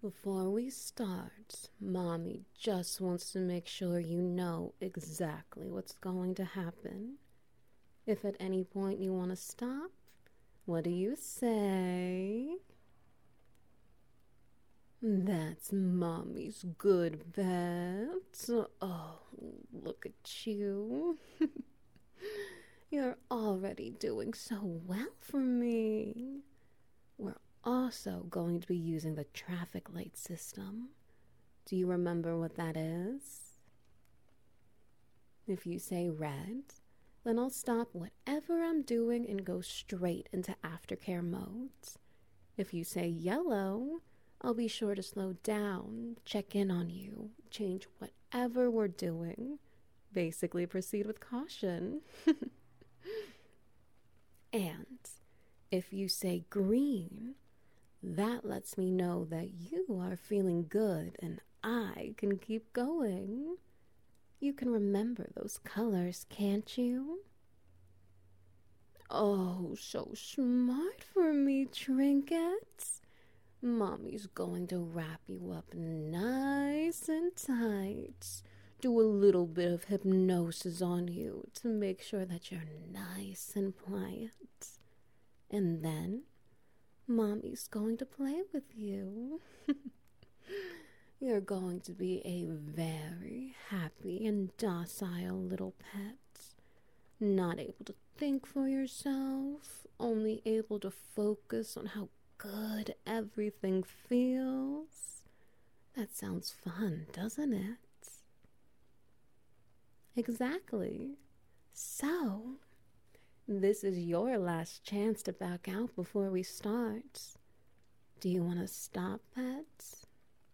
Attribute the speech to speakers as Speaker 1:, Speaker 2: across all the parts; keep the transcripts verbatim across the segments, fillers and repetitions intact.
Speaker 1: Before we start, Mommy just wants to make sure you know exactly what's going to happen. If at any point you want to stop, what do you say? That's Mommy's good bet. Oh, look at you. You're already doing so well for me. We're also going to be using the traffic light system. Do you remember what that is? If you say red, then I'll stop whatever I'm doing and go straight into aftercare modes. If you say yellow, I'll be sure to slow down, check in on you, change whatever we're doing. Basically, proceed with caution. And if you say green, that lets me know that you are feeling good and I can keep going. You can remember those colors, can't you? Oh, so smart for me, Trinkets. Mommy's going to wrap you up nice and tight. Do a little bit of hypnosis on you to make sure that you're nice and pliant. And then, Mommy's going to play with you. You're going to be a very happy and docile little pet. Not able to think for yourself, only able to focus on how good everything feels. That sounds fun, doesn't it? Exactly. So, this is your last chance to back out before we start. Do you want to stop, pets?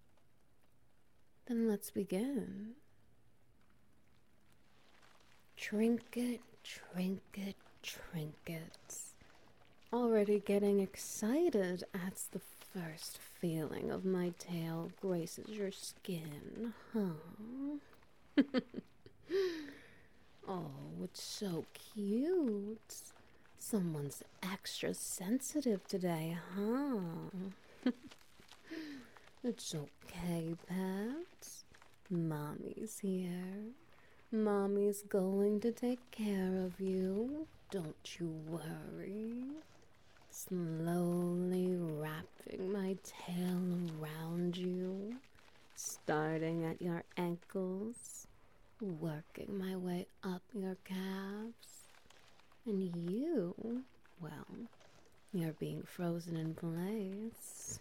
Speaker 1: Then let's begin. Trinket, trinket, trinkets. Already getting excited at the first feeling of my tail graces your skin, huh? Oh, it's so cute. Someone's extra sensitive today, huh? It's okay, pets. Mommy's here. Mommy's going to take care of you. Don't you worry. Slowly wrapping my tail around you, starting at your ankles, working my way up your calves. And you, well, you're being frozen in place.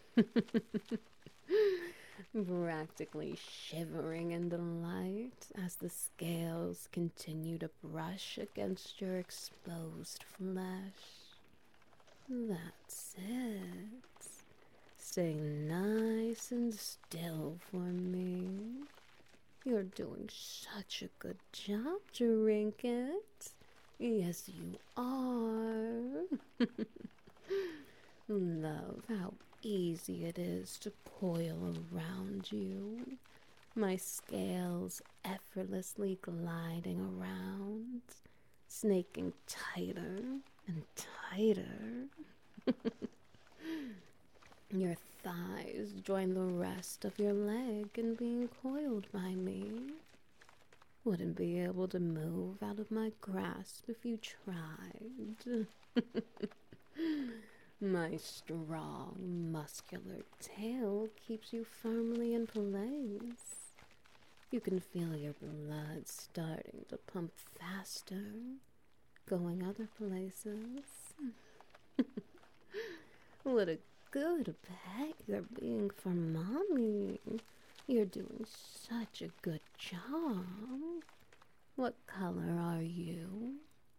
Speaker 1: Practically shivering in delight as the scales continue to brush against your exposed flesh. That's it. Stay nice and still for me. You're doing such a good job, Trinket. Yes, you are. Love how easy it is to coil around you. My scales effortlessly gliding around, snaking tighter and tighter. Your thighs join the rest of your leg in being coiled by me. Wouldn't be able to move out of my grasp if you tried. My strong, muscular tail keeps you firmly in place. You can feel your blood starting to pump faster, going other places. What a good pet you're being for Mommy. You're doing such a good job. What color are you?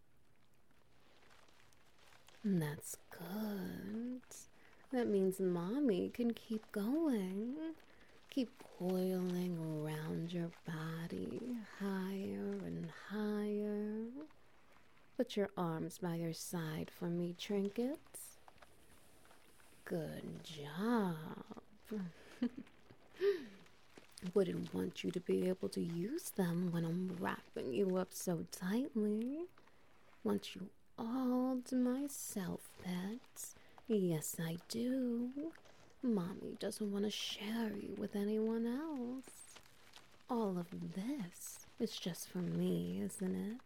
Speaker 1: That's good. That means Mommy can keep going. Keep coiling around your body, higher and higher. Put your arms by your side for me, Trinkets. Good job. Wouldn't want you to be able to use them when I'm wrapping you up so tightly. Want you all to myself, pets. Yes, I do. Mommy doesn't want to share you with anyone else. All of this is just for me, isn't it?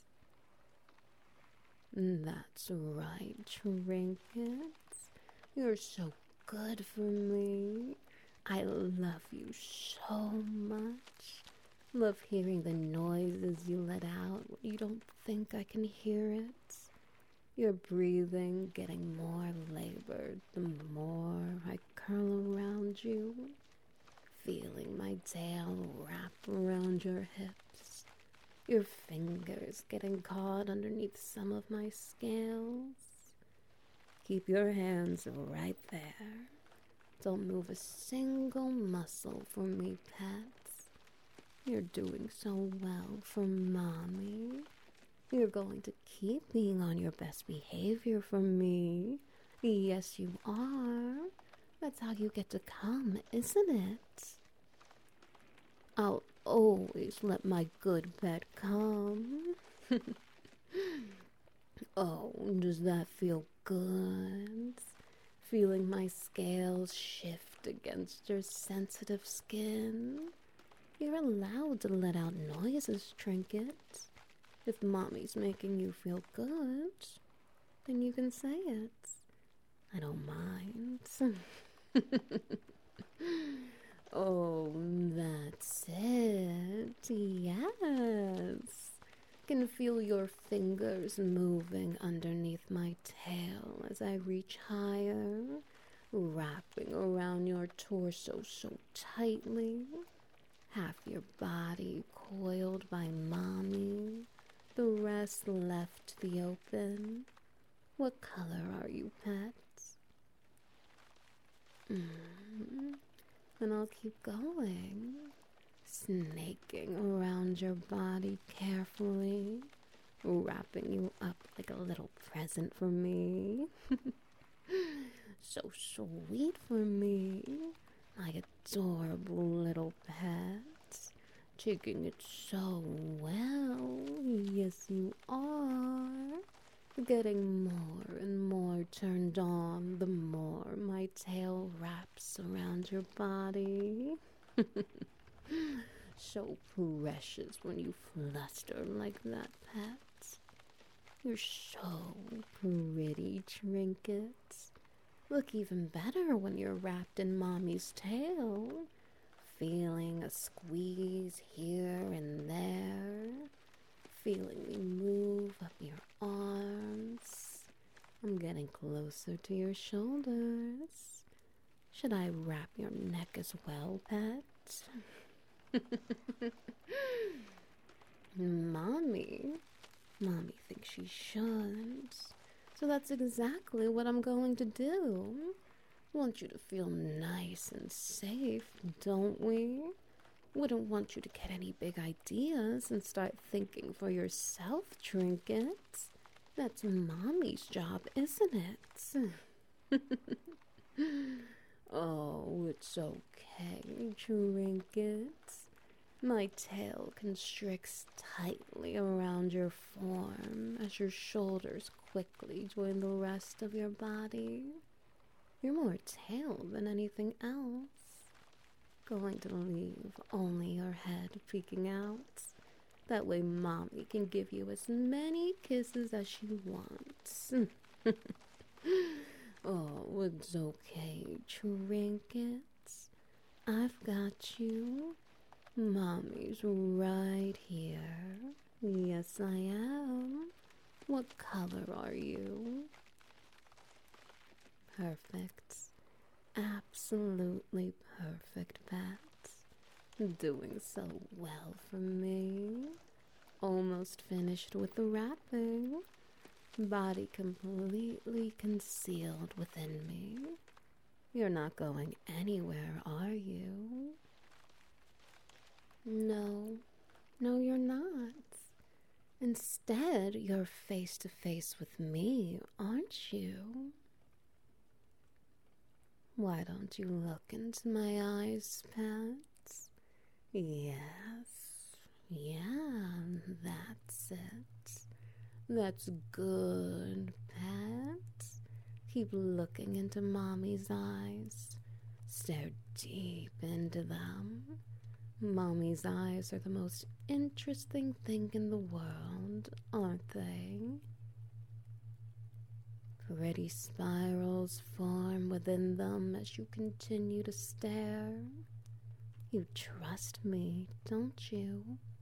Speaker 1: That's right, Trinkets. You're so good for me. I love you so much. Love hearing the noises you let out when you don't think I can hear it. Your breathing getting more labored the more I curl around you. Feeling my tail wrap around your hips. Your fingers getting caught underneath some of my scales. Keep your hands right there. Don't move a single muscle for me, pets. You're doing so well for Mommy. You're going to keep being on your best behavior for me. Yes, you are. That's how you get to come, isn't it? I'll always let my good pet come. Oh, does that feel good? Feeling my scales shift against your sensitive skin. You're allowed to let out noises, Trinket. If Mommy's making you feel good, then you can say it. I don't mind. Oh, that's it. Yes. Can feel your fingers moving underneath my tail as I reach higher, wrapping around your torso so tightly. Half your body coiled by Mommy, the rest left to the open. What color are you, pets? Mm. Then I'll keep going, snaking around your body carefully, wrapping you up like a little present for me. So sweet for me, my adorable little pet. Taking it so well, yes you are. Getting more and more turned on the more my tail wraps around your body. So precious when you fluster like that, pet. You're so pretty, Trinkets. Look even better when you're wrapped in Mommy's tail. Feeling a squeeze here and there. Feeling me move up your arms. I'm getting closer to your shoulders. Should I wrap your neck as well, pet? Mommy. Mommy thinks she should. So that's exactly what I'm going to do. Want you to feel nice and safe, don't we? Wouldn't want you to get any big ideas and start thinking for yourself, Trinket. That's Mommy's job, isn't it? Oh, it's okay, Trinket. My tail constricts tightly around your form as your shoulders quickly join the rest of your body. You're more tail than anything else. Going to leave only your head peeking out. That way Mommy can give you as many kisses as she wants. Oh, it's okay, Trinkets. I've got you. Mommy's right here. Yes, I am. What color are you? Perfect. Absolutely perfect, pet. Doing so well for me. Almost finished with the wrapping. Body completely concealed within me. You're not going anywhere, are you? No, no, you're not. Instead, you're face to face with me, aren't you? Why don't you look into my eyes, pets? Yes, yeah, that's it. That's good, pet. Keep looking into Mommy's eyes. stare deep into them. Mommy's eyes are the most interesting thing in the world, aren't they? Pretty spirals form within them as you continue to stare. You trust me, don't you?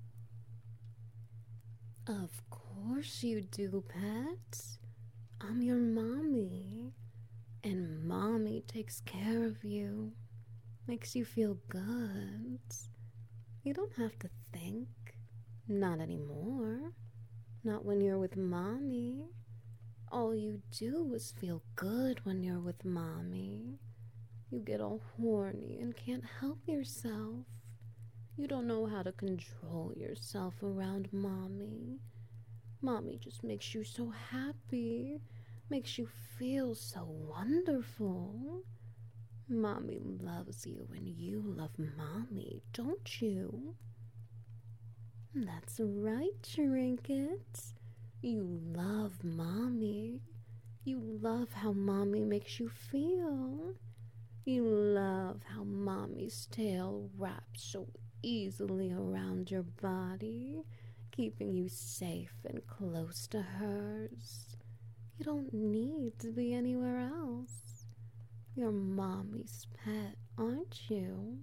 Speaker 1: Of course you do, pet. I'm your mommy, and mommy takes care of you, makes you feel good. You don't have to think. Not anymore. Not when you're with mommy. All you do is feel good when you're with mommy. You get all horny and can't help yourself. You don't know how to control yourself around mommy. Mommy just makes you so happy, makes you feel so wonderful. Mommy loves you and you love mommy, don't you? That's right, Trinket. You love mommy. You love how mommy makes you feel. You love how mommy's tail wraps so easily around your body, keeping you safe and close to hers. You don't need to be anywhere else. You're mommy's pet, aren't you?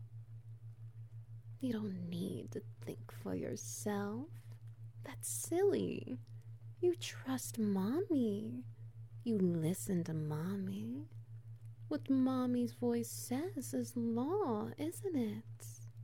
Speaker 1: You don't need to think for yourself. That's silly. You trust mommy. You listen to mommy. What mommy's voice says is law, isn't it?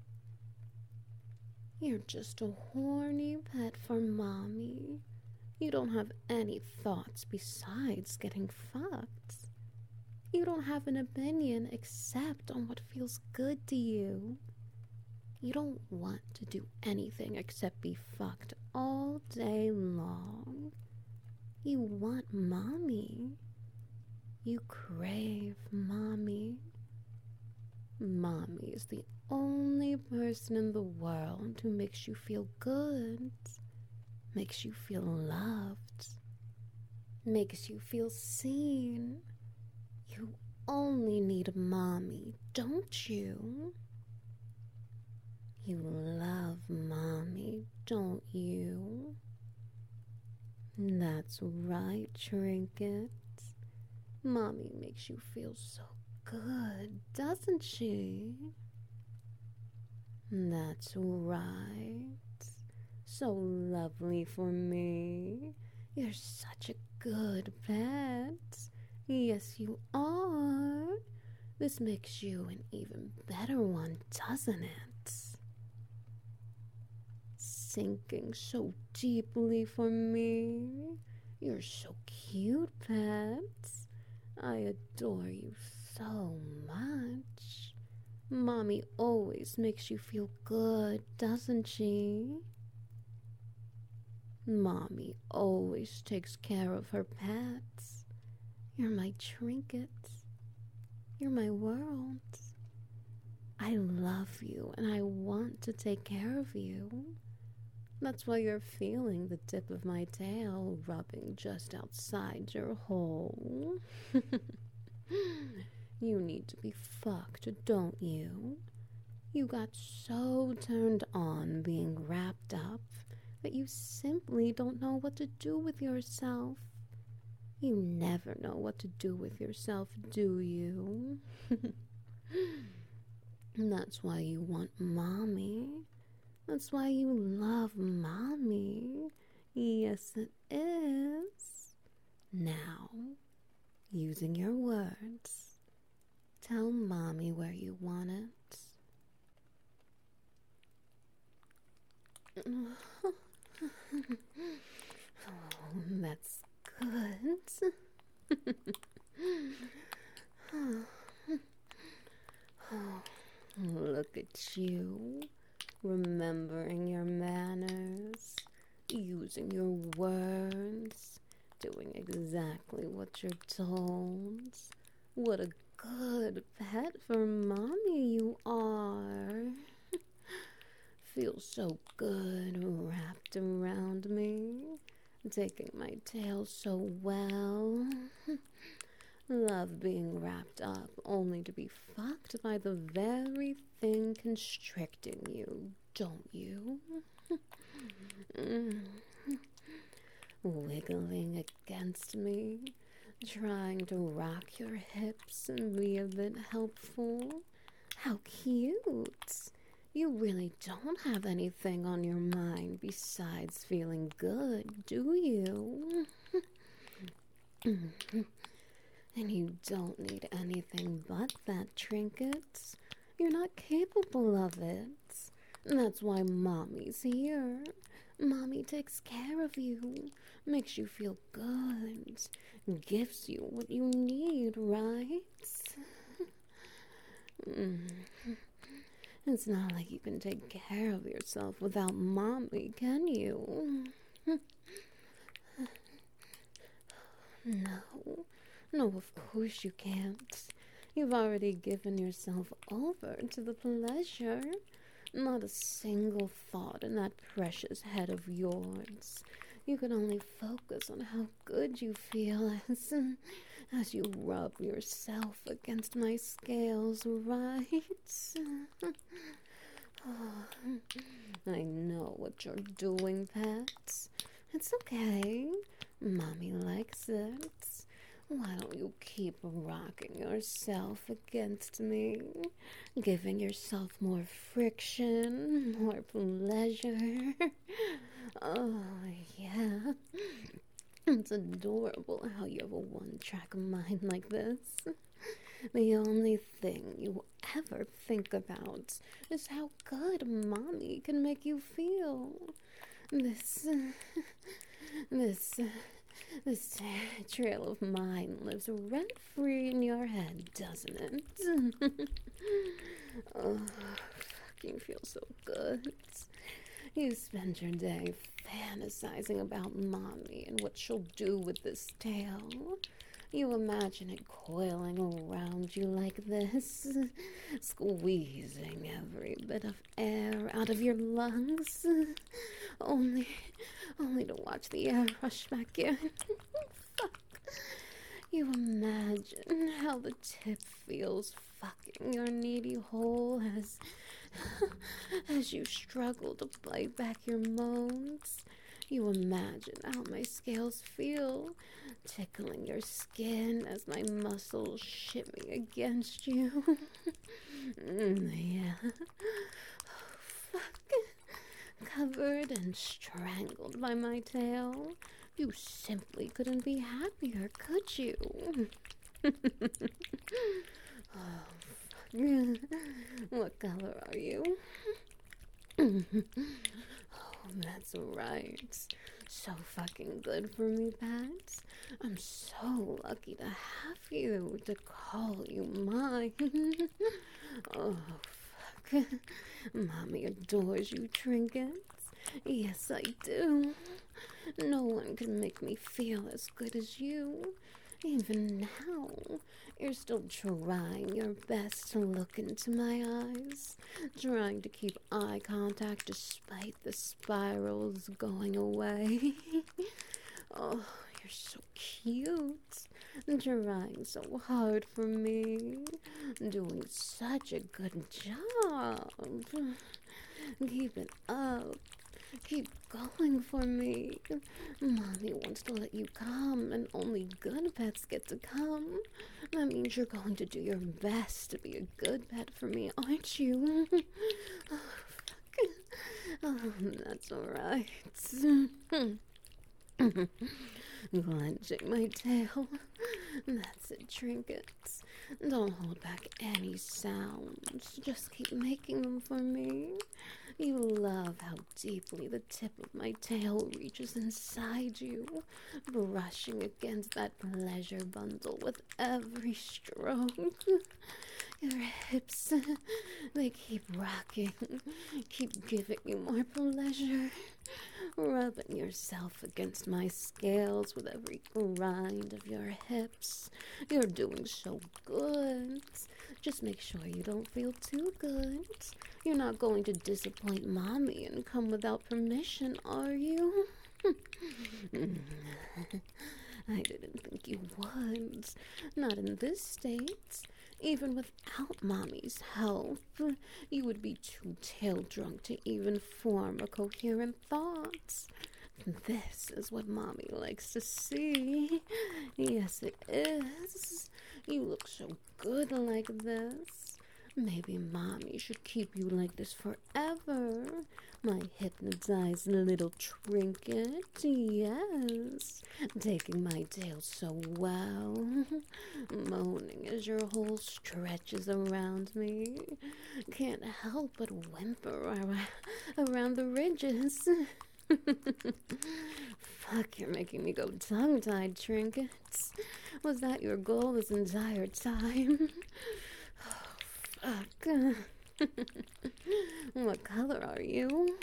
Speaker 1: You're just a horny pet for mommy. You don't have any thoughts besides getting fucked. You don't have an opinion except on what feels good to you. You don't want to do anything except be fucked all day long. You want mommy. You crave mommy. Mommy is the only person in the world who makes you feel good, makes you feel loved, makes you feel seen. You only need mommy, don't you? You love mommy, don't you? That's right, Trinket. Mommy makes you feel so good, doesn't she? That's right. So lovely for me. You're such a good pet. Yes, you are. This makes you an even better one, doesn't it? Sinking so deeply for me. You're so cute, pet. I adore you so much. Mommy always makes you feel good, doesn't she? Mommy always takes care of her pets. You're my Trinket. You're my world. I love you and I want to take care of you. That's why you're feeling the tip of my tail rubbing just outside your hole. You need to be fucked, don't you? You got so turned on being wrapped up that you simply don't know what to do with yourself. You never know what to do with yourself, do you? That's why you want mommy. That's why you love mommy. Yes, it is. Now, using your words, tell mommy where you want it. Oh, that's good. Oh, look at you, remembering your manners, using your words, doing exactly what you're told. What a good pet for mommy you are. Feels so good wrapped around me, taking my tail so well. Love being wrapped up only to be fucked by the very thing constricting you, don't you? Wiggling against me, trying to rock your hips and be a bit helpful. How cute! You really don't have anything on your mind besides feeling good, do you? And you don't need anything but that trinket. You're not capable of it. That's why Mommy's here. Mommy takes care of you, makes you feel good, gives you what you need, right? It's not like you can take care of yourself without Mommy, can you? No, no, of course you can't. You've already given yourself over to the pleasure. Not a single thought in that precious head of yours. You can only focus on how good you feel as, as you rub yourself against my scales, right? Oh, I know what you're doing, pet. It's okay. Mommy likes it. Why don't you keep rocking yourself against me, giving yourself more friction, more pleasure? Oh, yeah. It's adorable how you have a one-track mind like this. The only thing you ever think about is how good Mommy can make you feel. This, this, this trail of mine lives rent-free in your head, doesn't it? Oh, fucking feels so good. You spend your day fantasizing about Mommy and what she'll do with this tail. You imagine it coiling around you like this, squeezing every bit of air out of your lungs, only, only to watch the air rush back in. Fuck. You imagine how the tip feels fucking your needy hole as, as you struggle to bite back your moans. You imagine how my scales feel, tickling your skin as my muscles shimmy against you. mm, yeah. Oh, fuck. Covered and strangled by my tail. You simply couldn't be happier, could you? Oh, fuck. What color are you? That's right. So fucking good for me, Pat. I'm so lucky to have you, to call you mine. Oh, fuck. Mommy adores you, Trinkets. Yes, I do. No one can make me feel as good as you. Even now, you're still trying your best to look into my eyes, trying to keep eye contact despite the spirals going away. Oh, you're so cute, trying so hard for me, doing such a good job. Keep it up. Keep going for me. Mommy wants to let you come, and only good pets get to come. That means you're going to do your best to be a good pet for me, aren't you? Oh, fuck. Oh, that's alright. Clenching my tail. That's it, Trinkets. Don't hold back any sounds. Just keep making them for me. You love how deeply the tip of my tail reaches inside you, brushing against that pleasure bundle with every stroke. Your hips, they keep rocking, keep giving you more pleasure, rubbing yourself against my scales with every grind of your hips. You're doing so good. Just make sure you don't feel too good. You're not going to disappoint Mommy and come without permission, are you? I didn't think think you would. Not in this state. Even without Mommy's help, you would be too tail drunk to even form a coherent thought. This is what Mommy likes to see. Yes, it is. You look so good like this. Maybe Mommy should keep you like this forever. My hypnotized little trinket, yes. Taking my tail so well. Moaning as your whole stretches around me. Can't help but whimper ar- around the ridges. Fuck, you're making me go tongue-tied, trinkets. Was that your goal this entire time? Oh, fuck. What color are you?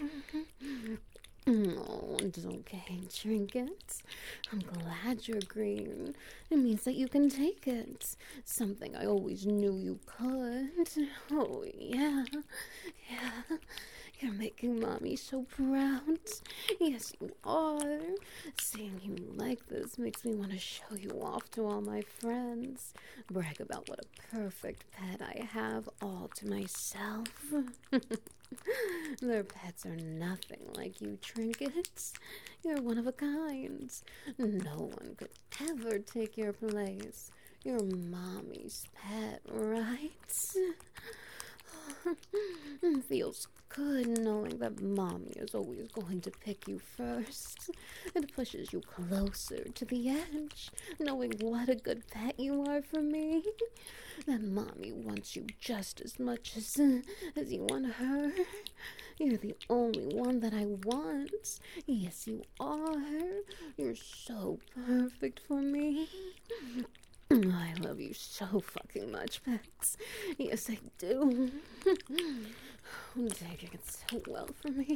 Speaker 1: Oh, it's okay, trinkets. I'm glad you're green. It means that you can take it. Something I always knew you could. Oh, yeah. Yeah. You're making Mommy so proud. Yes, you are. Seeing you like this makes me want to show you off to all my friends. Brag about what a perfect pet I have all to myself. Their pets are nothing like you, trinkets. You're one of a kind. No one could ever take your place. You're Mommy's pet, right? Feels good knowing that Mommy is always going to pick you first. It pushes you closer to the edge, knowing what a good pet you are for me. That Mommy wants you just as much as, as you want her. You're the only one that I want. Yes, you are. You're so perfect for me. I love you so fucking much, Pets. Yes, I do. I'm taking it so well for me.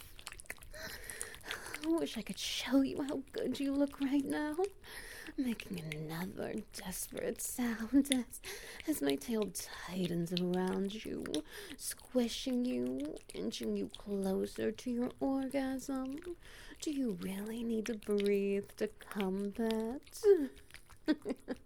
Speaker 1: I wish I could show you how good you look right now. Making another desperate sound as, as my tail tightens around you, squishing you, inching you closer to your orgasm. Do you really need to breathe to come, Pet?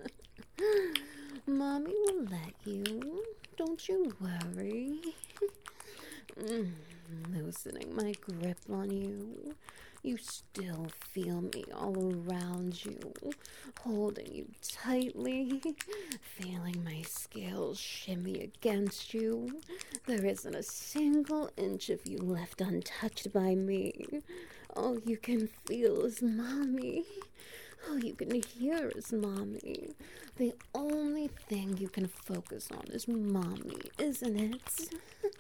Speaker 1: Mommy will let you. Don't you worry. Mm, loosening my grip on you. You still feel me all around you, holding you tightly, feeling my scales shimmy against you. There isn't a single inch of you left untouched by me. All you can feel is Mommy. All you can hear is Mommy. The only thing you can focus on is Mommy, isn't it?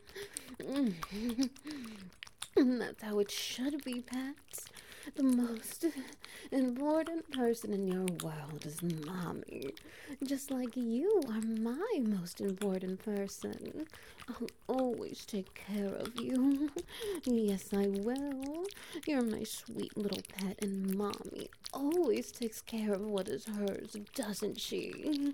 Speaker 1: That's how it should be, Pets. The most important person in your world is Mommy. Just like you are my most important person. I'll always take care of you. Yes, I will. You're my sweet little pet, and Mommy always takes care of what is hers, doesn't she?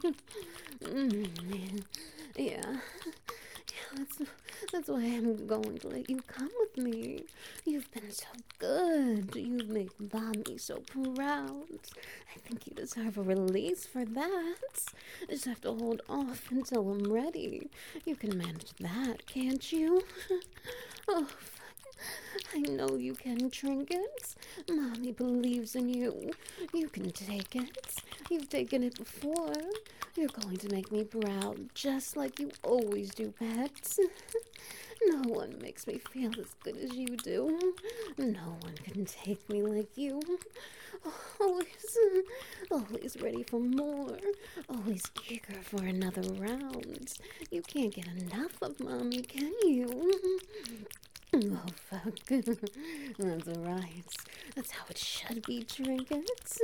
Speaker 1: mm, yeah. That's, that's why I'm going to let you come with me. You've been so good. You've made Mommy so proud. I think you deserve a release for that. Just have to hold off until I'm ready. You can manage that, can't you? Oh, I know you can, Trinkets. Mommy believes in you. You can take it. You've taken it before. You're going to make me proud, just like you always do, Pets. No one makes me feel as good as you do. No one can take me like you. Always, always ready for more. Always eager for another round. You can't get enough of Mommy, can you? Oh, fuck. That's right. That's how it should be, Trinkets.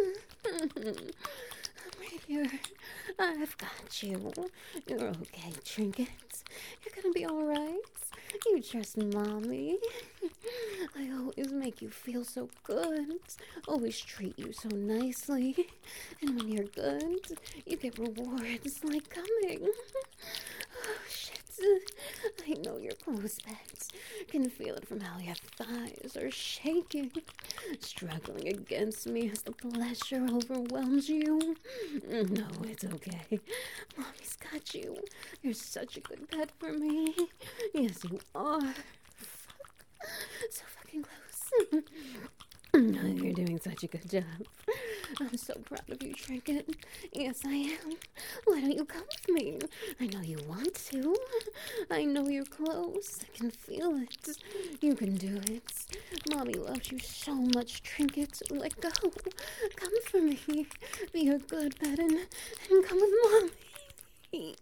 Speaker 1: Right here. I've got you. You're okay, Trinkets. You're gonna be alright. You trust Mommy. I always make you feel so good. Always treat you so nicely. And when you're good, you get rewards like coming. Oh, shit. I know you're close, pets. Can feel it from how your thighs are shaking, struggling against me as the pleasure overwhelms you. No, it's okay. Mommy's got you. You're such a good pet for me. Yes, you are. Fuck. So fucking close. No, you're doing such a good job. I'm so proud of you, Trinket. Yes, I am. Why don't you come with me? I know you want to. I know you're close. I can feel it. You can do it. Mommy loves you so much, Trinket. Let go. Come for me. Be a good pet and, and come with Mommy.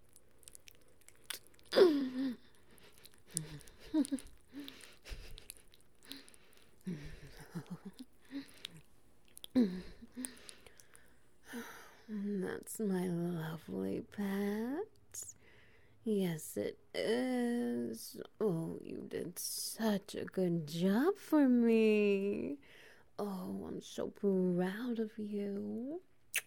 Speaker 1: That's my lovely pet. Yes, it is. Oh, you did such a good job for me. Oh, I'm so proud of you.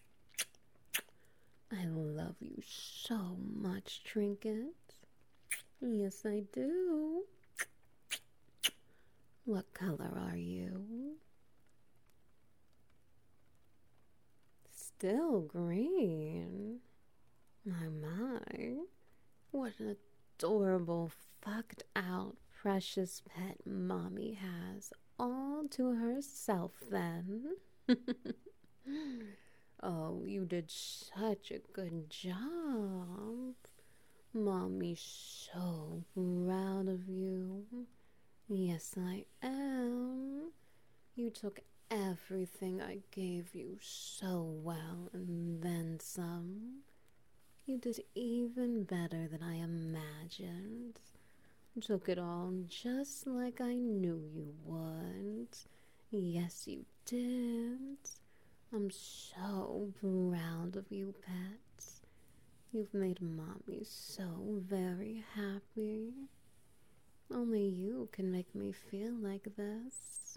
Speaker 1: I love you so much, Trinket. Yes, I do. What color are you? Still green. My, my. What an adorable, fucked out, precious pet Mommy has all to herself then. Oh, you did such a good job. Mommy's so proud of you. Yes, I am. You took everything I gave you so well and then some. You did even better than I imagined. Took it all just like I knew you would. Yes, you did. I'm so proud of you, pets. You've made Mommy so very happy. Only you can make me feel like this.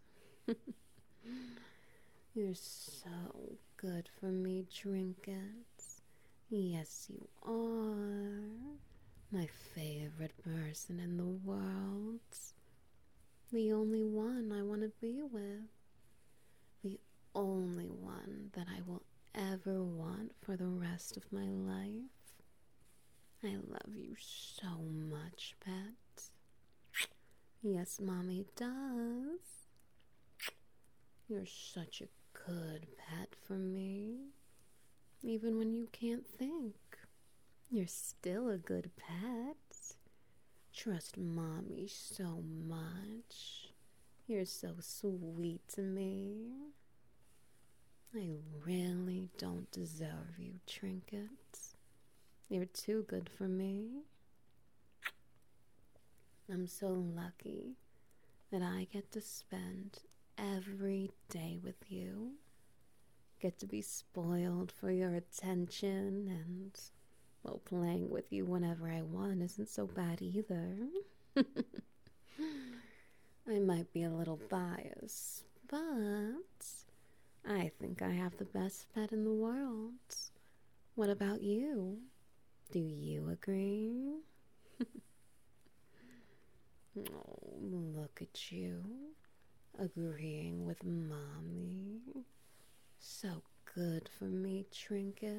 Speaker 1: You're so good for me, Trinket. Yes, you are. My favorite person in the world. The only one I want to be with. The only one that I will ever want for the rest of my life. I love you so much, pet. Yes, Mommy does. You're such a good pet for me. Even when you can't think, you're still a good pet. Trust Mommy so much. You're so sweet to me. I really don't deserve you, Trinket. You're too good for me. I'm so lucky that I get to spend every day with you. Get to be spoiled for your attention, and, well, playing with you whenever I want isn't so bad either. I might be a little biased, but I think I have the best pet in the world. What about you? Do you agree? Oh, look at you, agreeing with Mommy. So good for me, Trinket.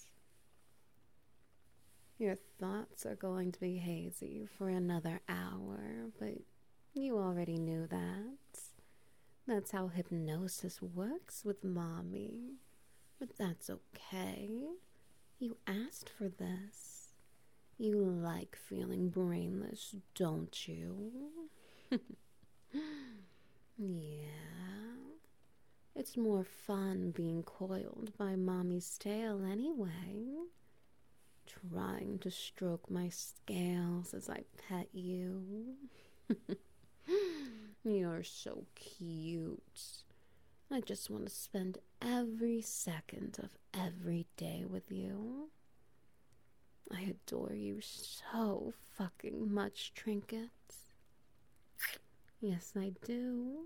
Speaker 1: Your thoughts are going to be hazy for another hour, but you already knew that. That's how hypnosis works with Mommy. But that's okay. You asked for this. You like feeling brainless, don't you? Yeah. It's more fun being coiled by Mommy's tail anyway. Trying to stroke my scales as I pet you. You're so cute. I just want to spend every second of every day with you. I adore you so fucking much, Trinket. Yes, I do.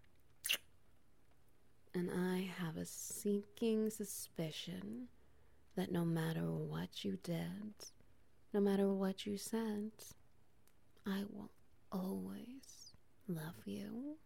Speaker 1: And I have a sinking suspicion that no matter what you did, no matter what you said, I will always love you.